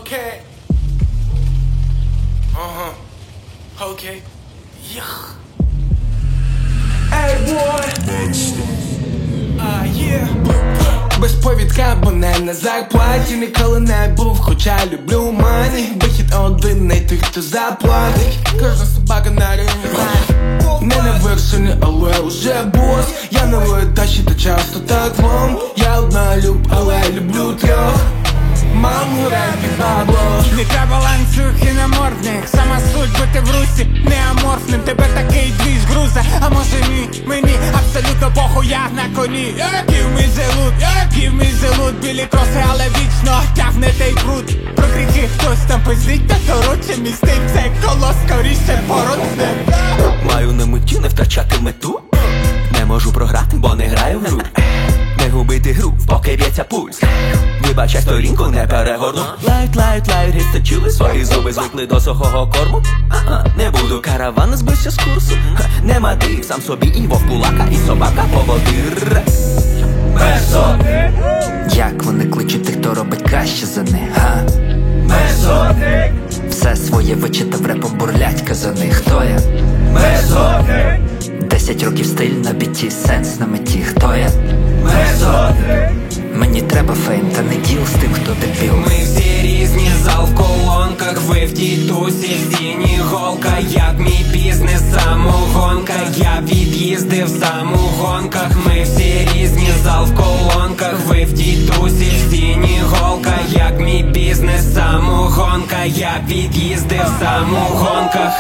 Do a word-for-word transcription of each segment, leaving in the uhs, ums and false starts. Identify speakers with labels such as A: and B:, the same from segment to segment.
A: Okay. Uh-huh. Okay. Yeah. Hey, boy. Ah, yeah. Без повідка, бо не на зарплаті. Ніколи не був, хоча люблю мані. Вихід один, не той, хто заплатить. Кожна собака на рівні. Не на вершині, але уже бос. Я на ледачі, та часто так вам. Я одна люб, але люблю трьох. Маму репі бабло.
B: Не треба ланцюг і намордник. Сама суть бути в русі неаморфним. Тебе такий двіж груза, а може ні. Мені абсолютно похуй, я на коні. Give me the loot, give me the loot. Білі кроси, але вічно тягне той бруд. Про гріхи хтось там пиздить, та коротше містить. Це коло скоріше породне.
C: Маю на меті не втрачати мету. Не можу програти, бо не граю в гру. Не губити гру, поки б'ється пульс. Вибачай, сторінку не перегорну. Лайт, лайт, лайт, розточили свої зуби, звикли до сухого корму. А-а, не буду, караван збився з курсу. Ха, нема ти, сам собі і вовкулака, і собака поводир. Месо.
D: Як вони кличуть тих, хто робить краще за них, га?
C: Месо.
D: Все своє вичитав, репом бурлять казани. Хто я?
C: Месо.
D: Десять років стиль на біті, сенс на меті. Хто я?
C: Месо.
D: Мені треба фейм, та не діл з тим, хто дебіл.
E: Ми всі різні, зал в колонках. Ви в тітусі, в стіні голка. Як мій бізнес, самогонка. Я від'їздив в самогонках. Ми всі різні, зал в колонках. Ви в тітусі, в стіні голка. Як мій бізнес, самогонка. Я від'їздив в самогонках.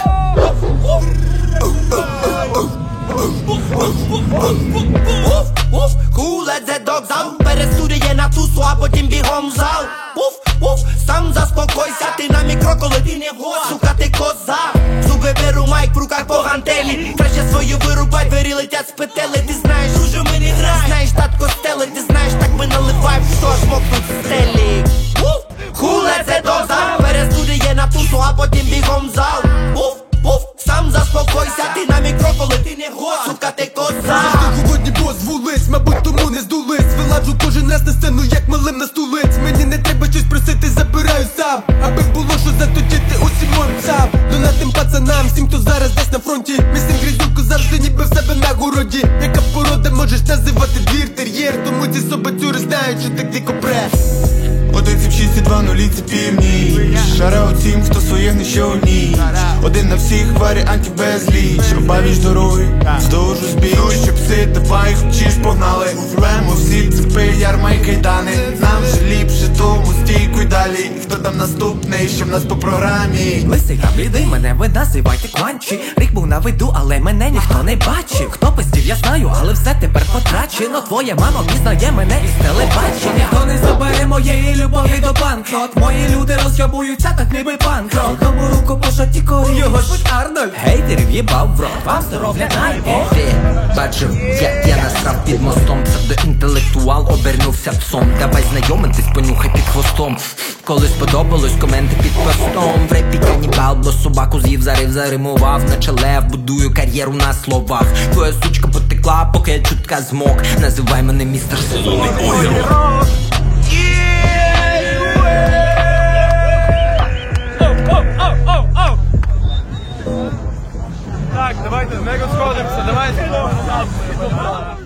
F: Who let the dogs out? Перестурює на тусу, а потім бігом в зал. Пуф, пуф, сам заспокойся, ти на мікро, коли ти не гость. Сука, ти коза, зуби беру, майк в руках по гантелі. Краще свою вирубай, двері летять з петелі. Ти знаєш, уже ми не грай. Знаєш, татко стели, ти знаєш, так ми наливаємо, що аж мокнуть стелі. Пуф, who let the dogs out? Перестурює на тусу, а потім бігом в зал. Пуф, пуф, сам заспокойся, ти на мікро, коли ти не гость. Сука, ти коза.
A: Голодні позволись, мабуть, тому не здулись. Виладжу кожен раз на сцену, як малим на стулиць. Мені не треба щось просити, забираю сам. Аби було що заточити усім моїм псам. Донатим пацанам, всім, хто зараз десь на фронті. Місім грізюку завжди ніби в себе на городі. Яка порода можеш називати двір тер'єр. Тому ці собацюри знають, що так дико прес.
G: Один сім шість і два нулі це північ. Шара оцім, хто своїх не ще одні. Один на всіх варіантів безліч. Обабіч дороги, вздовж узбіч. Щоб пси, давай їх вчиш, погнали. Рвемо всі цепи, ярма і кайдани. Нам же ліпше, тому стійку й далі. І хто там наступний, що в нас по програмі?
C: Лисий та блідий, мене ви називайте кванчі. Рік був на виду, але мене ніхто не бачив. Хто пиздів, я знаю, але все тепер потрачено. Твоя мама пізнає мене із телебачення. Хто не забере моєї любові до банкнот. Мої люди роз'ябуються, так ніби панкрот. Тому руку по шаті кору, його звуть Арнольд. Гейтерів їбав в рот, вам здоров'я найбільше.
D: Бачив, як я насрав під мостом. Псевдоінтелектуал обернувся псом. Давай знайомитись, понюхай під хвостом. Коли сподобалось, коменти під постом. В репі канібал, бо собаку з'їв, зарив, заримував. Наче лев, будую кар'єру на словах. Твоя сучка потекла, поки я чутка змок. Називай мене містер Солоний огірок.
B: Так, давайте, не розходимося, давайте.